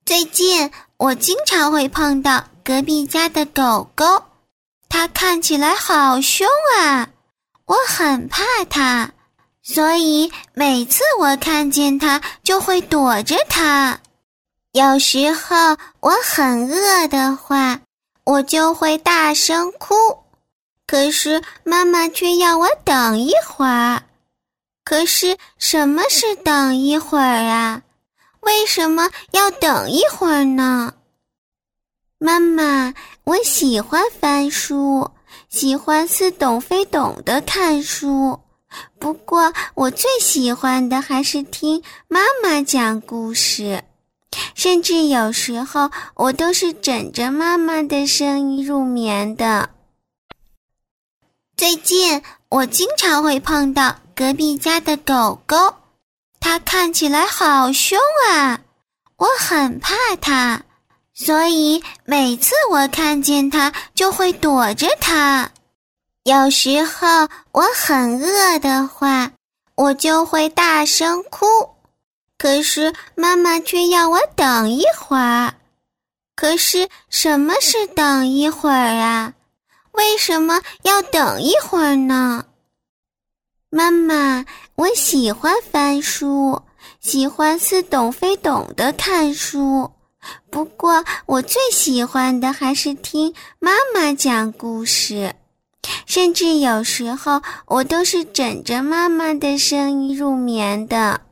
最近我经常会碰到隔壁家的狗狗，它看起来好凶啊，我很怕它，所以每次我看见它就会躲着它。有时候我很饿的话，我就会大声哭，可是妈妈却要我等一会儿。可是什么是等一会儿啊？为什么要等一会儿呢？妈妈，我喜欢翻书，喜欢似懂非懂的看书，不过我最喜欢的还是听妈妈讲故事，甚至有时候我都是枕着妈妈的声音入眠的。最近我经常会碰到隔壁家的狗狗，它看起来好凶啊，我很怕它，所以每次我看见它就会躲着它。有时候我很饿的话，我就会大声哭，可是妈妈却要我等一会儿。可是什么是等一会儿啊？为什么要等一会儿呢？妈妈，我喜欢翻书，喜欢似懂非懂的看书，不过我最喜欢的还是听妈妈讲故事，甚至有时候我都是枕着妈妈的声音入眠的。